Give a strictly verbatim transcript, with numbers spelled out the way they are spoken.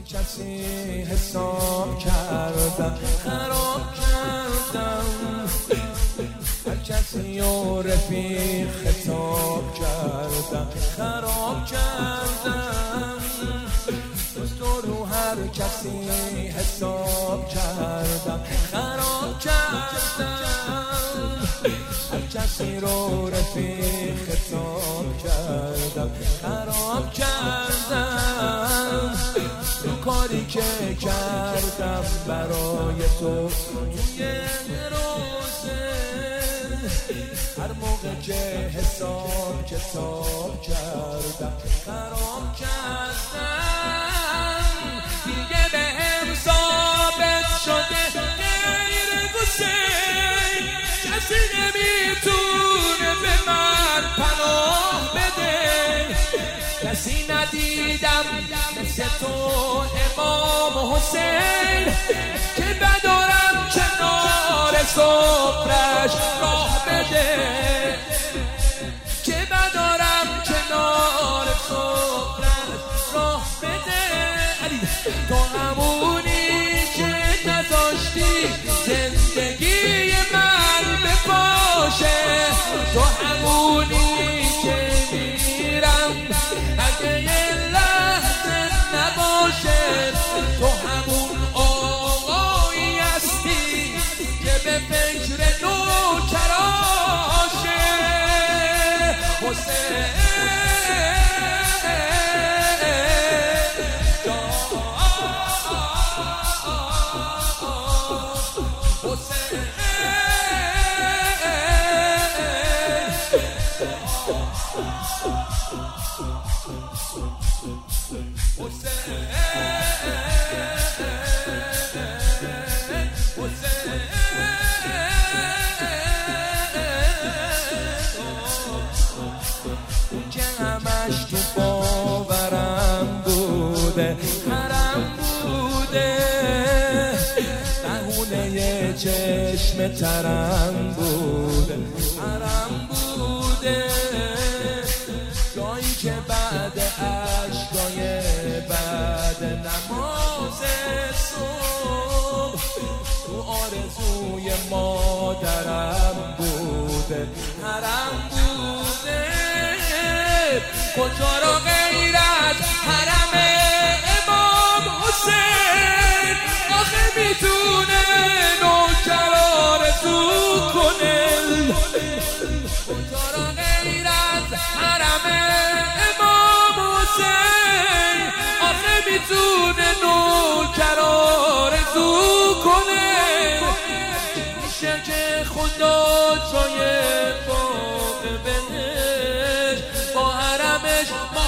کسی حساب کردم خراب کردم، هر کسی و رفیق خطاب کردم خراب کردم، تو رو هر کسی حساب کردم خراب کردم، هر کسی رو رفیق خطاب کردم خراب کردم، تو کاری که کردم برای تو توی روزه، هر موقع که حساب کتاب کردم خراب کردم، دیگه به هم ثابت شده غیر حسین کسی نمیتونه به من پناه بده، کسی ندیدم مثل تو امام حسین که بدارم کنار صبرش راه بده، که بدارم کنار صبرش راه بده. علی تو همونی که نذاشتی زندگی من بپاشه، تو همونی که میرم اگه یه لحظه نباشه، تو همون آقایی هستی که به فکر نوکراشه حسین. که همش تو باورم بوده حرم بوده، دهونه چشم ترم بوده حرم بوده، جایی که بعد عشقای بعد نماز صبح تو آرزوی مادرم بوده حرم بوده، کجا را غیر از حرم امام حسین آخه میتونه نوکر آرزو کنه، کجا را غیر از حرم امام حسین آخه میتونه نوکر آرزو کنه، میشه که خدا جای باغ بهش با حرمش